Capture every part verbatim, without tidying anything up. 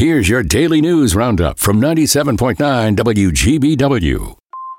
Here's your daily news roundup from ninety-seven point nine W G B W.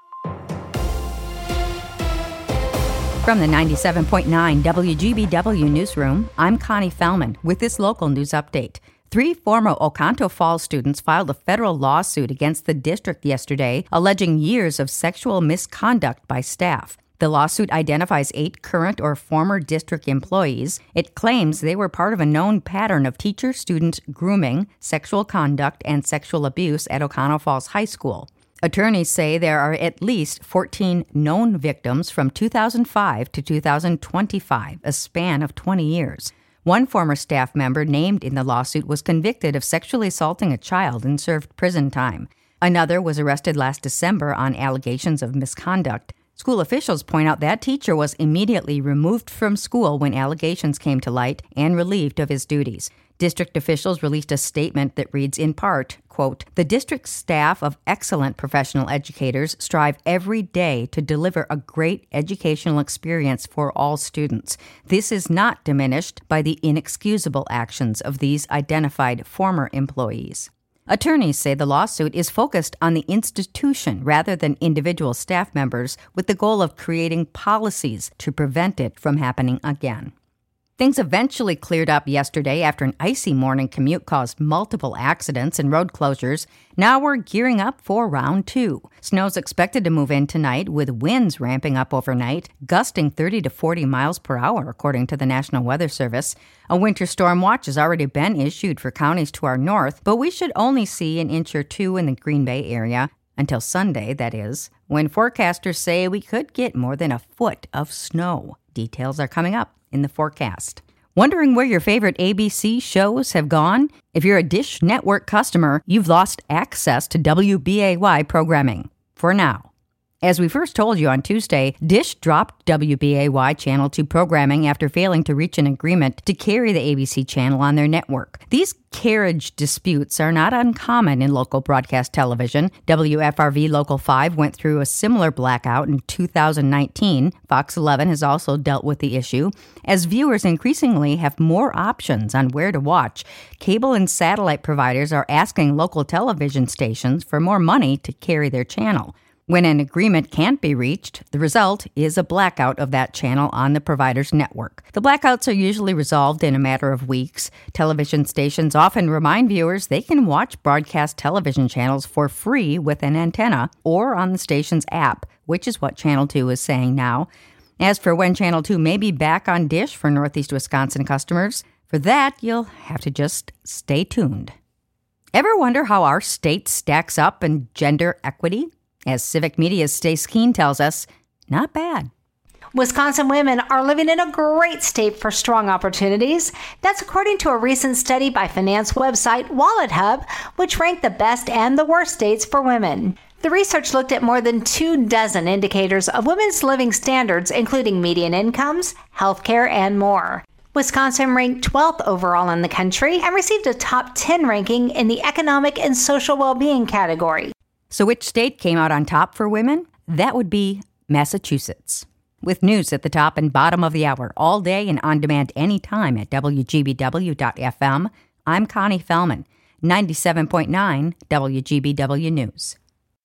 From the ninety-seven point nine W G B W newsroom, I'm Connie Fellman with this local news update. Three former Oconto Falls students filed a federal lawsuit against the district yesterday, alleging years of sexual misconduct by staff. The lawsuit identifies eight current or former district employees. It claims they were part of a known pattern of teacher-student grooming, sexual conduct, and sexual abuse at Oconto Falls High School. Attorneys say there are at least fourteen known victims from two thousand five to two thousand twenty-five, a span of twenty years. One former staff member named in the lawsuit was convicted of sexually assaulting a child and served prison time. Another was arrested last December on allegations of misconduct. School officials point out that teacher was immediately removed from school when allegations came to light and relieved of his duties. District officials released a statement that reads in part, quote, "The district staff of excellent professional educators strive every day to deliver a great educational experience for all students. This is not diminished by the inexcusable actions of these identified former employees." Attorneys say the lawsuit is focused on the institution rather than individual staff members, with the goal of creating policies to prevent it from happening again. Things eventually cleared up yesterday after an icy morning commute caused multiple accidents and road closures. Now we're gearing up for round two. Snow's expected to move in tonight, with winds ramping up overnight, gusting thirty to forty miles per hour, according to the National Weather Service. A winter storm watch has already been issued for counties to our north, but we should only see an inch or two in the Green Bay area, until Sunday, that is, when forecasters say we could get more than a foot of snow. Details are coming up in the forecast. Wondering where your favorite A B C shows have gone? If you're a Dish Network customer, you've lost access to W B A Y programming. For now. As we first told you on Tuesday, Dish dropped W B A Y Channel two programming after failing to reach an agreement to carry the A B C channel on their network. These carriage disputes are not uncommon in local broadcast television. W F R V Local five went through a similar blackout in two thousand nineteen. Fox eleven has also dealt with the issue. As viewers increasingly have more options on where to watch, cable and satellite providers are asking local television stations for more money to carry their channel. When an agreement can't be reached, the result is a blackout of that channel on the provider's network. The blackouts are usually resolved in a matter of weeks. Television stations often remind viewers they can watch broadcast television channels for free with an antenna or on the station's app, which is what Channel two is saying now. As for when Channel two may be back on Dish for Northeast Wisconsin customers, for that you'll have to just stay tuned. Ever wonder how our state stacks up in gender equity? As Civic Media's Stace Keene tells us, not bad. Wisconsin women are living in a great state for strong opportunities. That's according to a recent study by finance website WalletHub, which ranked the best and the worst states for women. The research looked at more than two dozen indicators of women's living standards, including median incomes, healthcare, and more. Wisconsin ranked twelfth overall in the country and received a top ten ranking in the economic and social well-being category. So which state came out on top for women? That would be Massachusetts. With news at the top and bottom of the hour all day and on demand anytime at W G B W dot F M, I'm Connie Fellman, ninety-seven point nine W G B W News.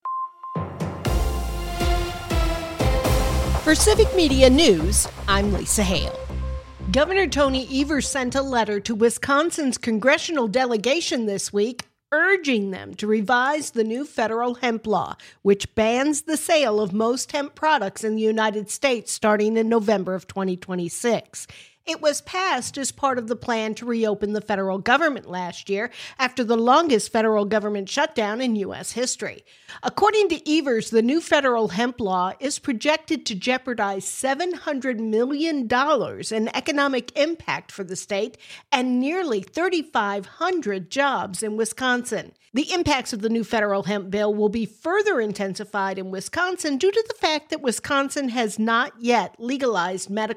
For Civic Media News, I'm Lisa Hale. Governor Tony Evers sent a letter to Wisconsin's congressional delegation this week urging them to revise the new federal hemp law, which bans the sale of most hemp products in the United States starting in November of twenty twenty-six. It was passed as part of the plan to reopen the federal government last year after the longest federal government shutdown in U S history. According to Evers, the new federal hemp law is projected to jeopardize seven hundred million dollars in economic impact for the state and nearly three thousand five hundred jobs in Wisconsin. The impacts of the new federal hemp bill will be further intensified in Wisconsin due to the fact that Wisconsin has not yet legalized medical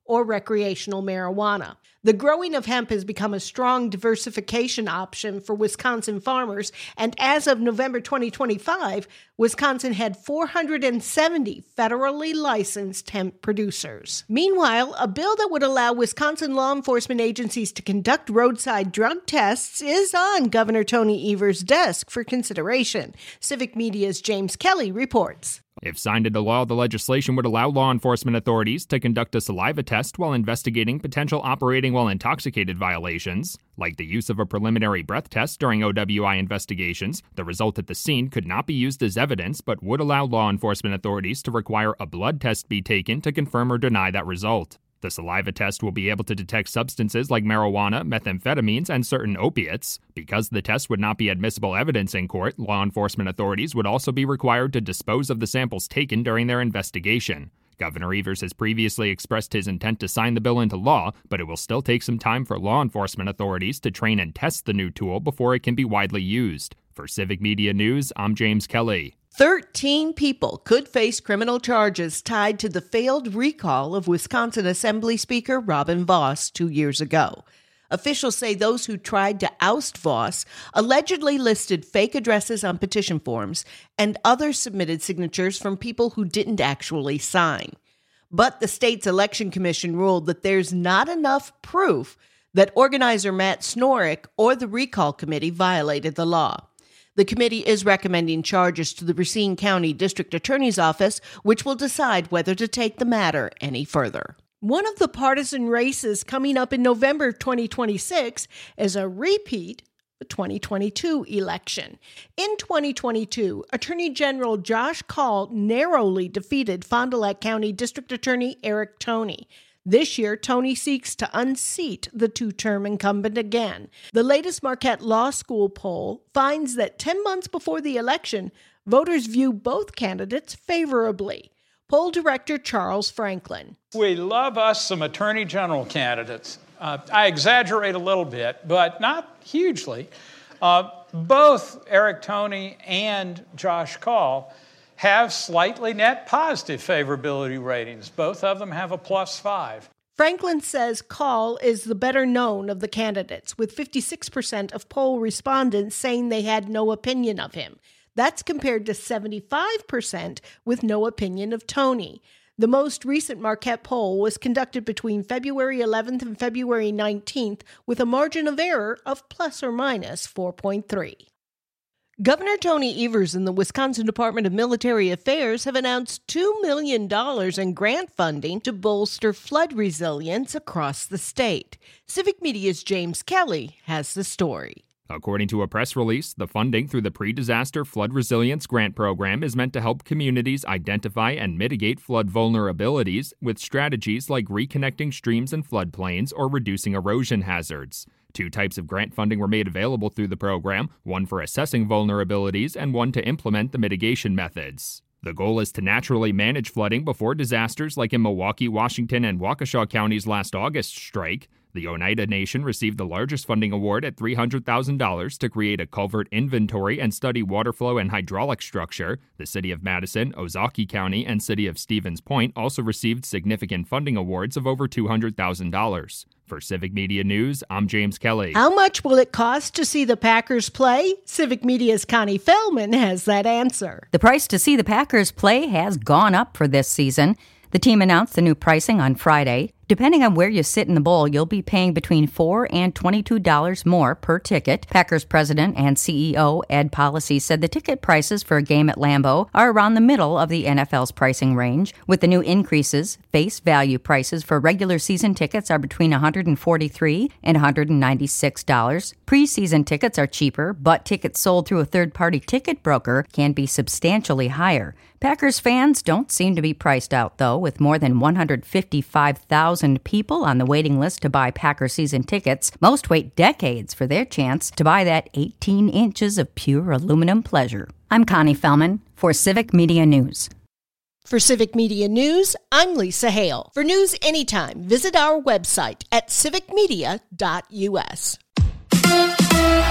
or recreational marijuana. The growing of hemp has become a strong diversification option for Wisconsin farmers, and as of November twenty twenty-five, Wisconsin had four hundred seventy federally licensed hemp producers. Meanwhile, a bill that would allow Wisconsin law enforcement agencies to conduct roadside drug tests is on Governor Tony Evers' desk for consideration. Civic Media's James Kelly reports. If signed into law, the legislation would allow law enforcement authorities to conduct a saliva test while investigating potential operating while intoxicated violations, like the use of a preliminary breath test during O W I investigations. The result at the scene could not be used as evidence, but would allow law enforcement authorities to require a blood test be taken to confirm or deny that result. The saliva test will be able to detect substances like marijuana, methamphetamines, and certain opiates. Because the test would not be admissible evidence in court, law enforcement authorities would also be required to dispose of the samples taken during their investigation. Governor Evers has previously expressed his intent to sign the bill into law, but it will still take some time for law enforcement authorities to train and test the new tool before it can be widely used. For Civic Media News, I'm James Kelly. Thirteen people could face criminal charges tied to the failed recall of Wisconsin Assembly Speaker Robin Vos two years ago. Officials say those who tried to oust Vos allegedly listed fake addresses on petition forms, and others submitted signatures from people who didn't actually sign. But the state's election commission ruled that there's not enough proof that organizer Matt Snorek or the recall committee violated the law. The committee is recommending charges to the Racine County District Attorney's Office, which will decide whether to take the matter any further. One of the partisan races coming up in November twenty twenty-six is a repeat of the twenty twenty-two election. In twenty twenty-two, Attorney General Josh Kaul narrowly defeated Fond du Lac County District Attorney Eric Toney. This year, Toney seeks to unseat the two-term incumbent again. The latest Marquette Law School poll finds that ten months before the election, voters view both candidates favorably. Poll director Charles Franklin. We love us some attorney general candidates. Uh, I exaggerate a little bit, but not hugely. Uh, both Eric Toney and Josh Kaul have slightly net positive favorability ratings. Both of them have a plus five. Franklin says Kaul is the better known of the candidates, with fifty-six percent of poll respondents saying they had no opinion of him. That's compared to seventy-five percent with no opinion of Toney. The most recent Marquette poll was conducted between February eleventh and February nineteenth with a margin of error of plus or minus four point three. Governor Tony Evers and the Wisconsin Department of Military Affairs have announced two million dollars in grant funding to bolster flood resilience across the state. Civic Media's James Kelly has the story. According to a press release, the funding through the Pre-Disaster Flood Resilience Grant Program is meant to help communities identify and mitigate flood vulnerabilities with strategies like reconnecting streams and floodplains or reducing erosion hazards. Two types of grant funding were made available through the program, one for assessing vulnerabilities and one to implement the mitigation methods. The goal is to naturally manage flooding before disasters like in Milwaukee, Washington, and Waukesha counties last August strike. The Oneida Nation received the largest funding award at three hundred thousand dollars to create a culvert inventory and study water flow and hydraulic structure. The City of Madison, Ozaukee County, and City of Stevens Point also received significant funding awards of over two hundred thousand dollars. For Civic Media News, I'm James Kelly. How much will it cost to see the Packers play? Civic Media's Connie Feldman has that answer. The price to see the Packers play has gone up for this season. The team announced the new pricing on Friday. Depending on where you sit in the bowl, you'll be paying between four dollars and twenty-two dollars more per ticket. Packers president and C E O Ed Policy said the ticket prices for a game at Lambeau are around the middle of the N F L's pricing range. With the new increases, face value prices for regular season tickets are between one hundred forty-three dollars and one hundred ninety-six dollars. Preseason tickets are cheaper, but tickets sold through a third-party ticket broker can be substantially higher. Packers fans don't seem to be priced out, though, with more than one hundred fifty-five thousand people on the waiting list to buy Packer season tickets. Most wait decades for their chance to buy that eighteen inches of pure aluminum pleasure. I'm Connie Feldman for Civic Media News. For Civic Media News, I'm Lisa Hale. For news anytime, visit our website at civic media dot u s.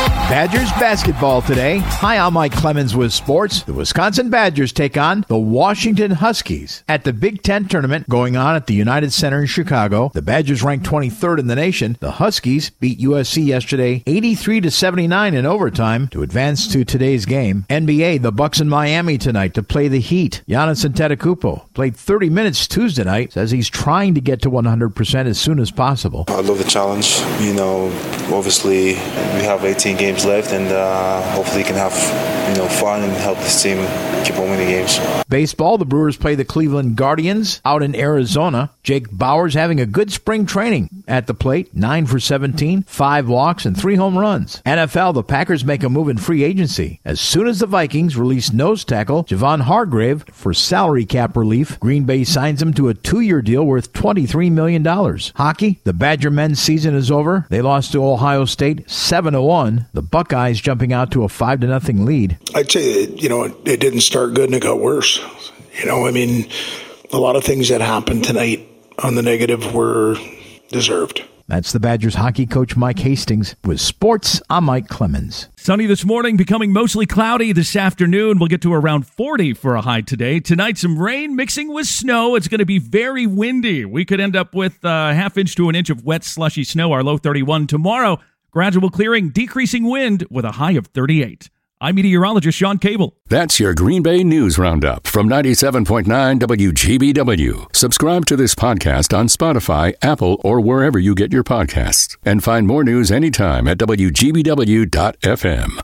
Badgers basketball today. Hi, I'm Mike Clemens with sports. The Wisconsin Badgers take on the Washington Huskies at the Big Ten tournament going on at the United Center in Chicago. The Badgers ranked twenty-third in the nation. The Huskies beat U S C yesterday eighty-three to seventy-nine in overtime to advance to today's game. N B A, the Bucks in Miami tonight to play the Heat. Giannis Antetokounmpo played thirty minutes Tuesday night. Says he's trying to get to one hundred percent as soon as possible. I love the challenge. You know, obviously we have eighteen games left, and uh, hopefully we can have, you know, fun and help this team keep on winning games. Baseball, the Brewers play the Cleveland Guardians out in Arizona. Jake Bauers having a good spring training at the plate. nine for seventeen, five walks, and three home runs. N F L, the Packers make a move in free agency. As soon as the Vikings release nose tackle Javon Hargrave for salary cap relief, Green Bay signs him to a two-year deal worth twenty-three million dollars. Hockey, the Badger men's season is over. They lost to Ohio State seven to one. The Buckeyes jumping out to a five to nothing lead. I'd say, you know, it, it didn't start good and it got worse. You know, I mean, a lot of things that happened tonight on the negative were deserved. That's the Badgers hockey coach Mike Hastings. With sports, I'm Mike Clemens. Sunny this morning, becoming mostly cloudy this afternoon. We'll get to around forty for a high today. Tonight, some rain mixing with snow. It's going to be very windy. We could end up with a half inch to an inch of wet, slushy snow. Our low thirty-one. Tomorrow, gradual clearing, decreasing wind with a high of thirty-eight. I'm meteorologist Sean Cable. That's your Green Bay News Roundup from ninety-seven point nine W G B W. Subscribe to this podcast on Spotify, Apple, or wherever you get your podcasts. And find more news anytime at W G B W dot F M.